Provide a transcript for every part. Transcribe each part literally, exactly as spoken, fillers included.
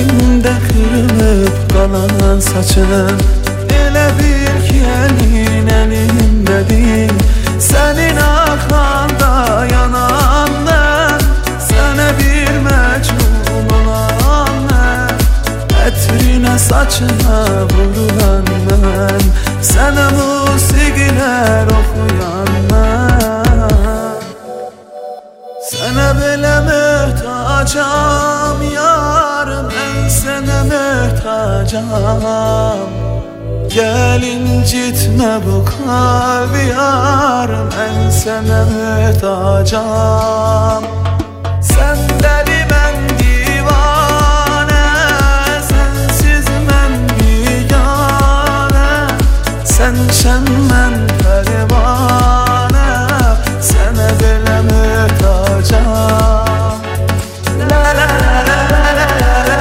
Elimde kırılıp kalan saçın, elə bil ki elin elimdedir. Senin aklanda yanan ben, sana bir mecnun olan ben. Etrine saçına vurulan ben, sana musigiler okuyan ben. Sana belə möhtacam yarım, ben sana möhtacam. Gel incitme bu kalbi yarım, ben sana möhtacam. Sen deli ben divane, sensiz ben bigane. Sen şen ben pervane, sana belə möhtacam. La la la la la la.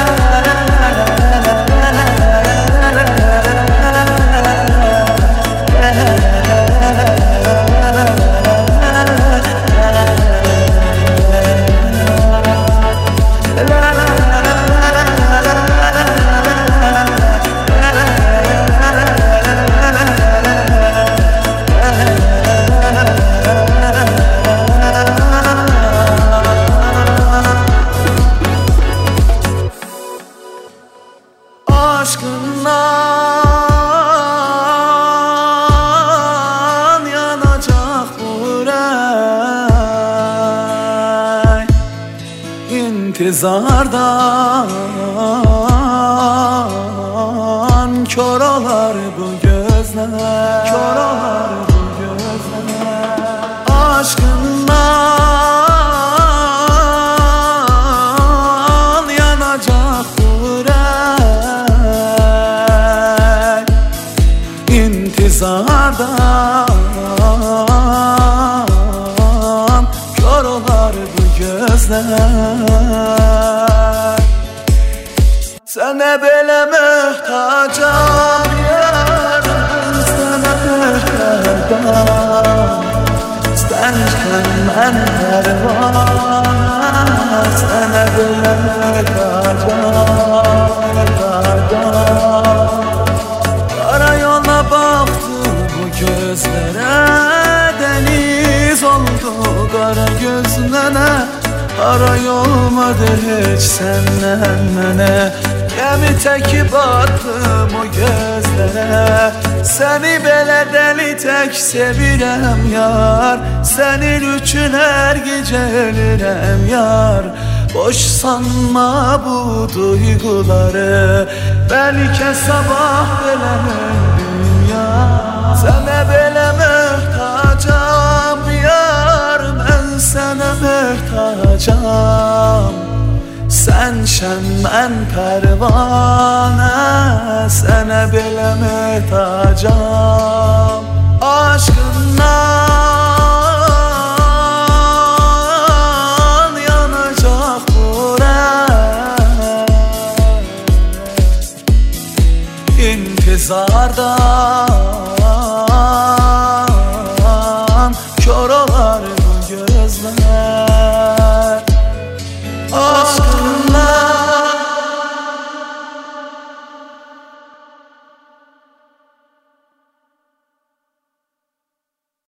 Aşkından yanacak burey, İntizardan kör olar bu gözler, kör olar bu gözler. Aşkından yanacak burey, İntizardan kör olar bu gözler. Sana belə möhtacam yarım, sana möhtacam. Sənsən mən pərvana, sana belə möhtacam, möhtacam. Kara yola baktım bu gözlere, deniz oldu kara gözlere. Ara olmadı hiç senden mene, gemi teki battım o gözlere. Seni belə deli tek sevirəm yar, senin üçün her gece ölürəm yar. Boş sanma bu duyguları, belki sabah bilemem dünya. Sana belə möhtacam yar, ben sana möhtacam. Sen şen ben pervane, sana belə möhtacam. Aşkından yanacak burey, İntizardan kör olar bu gözler.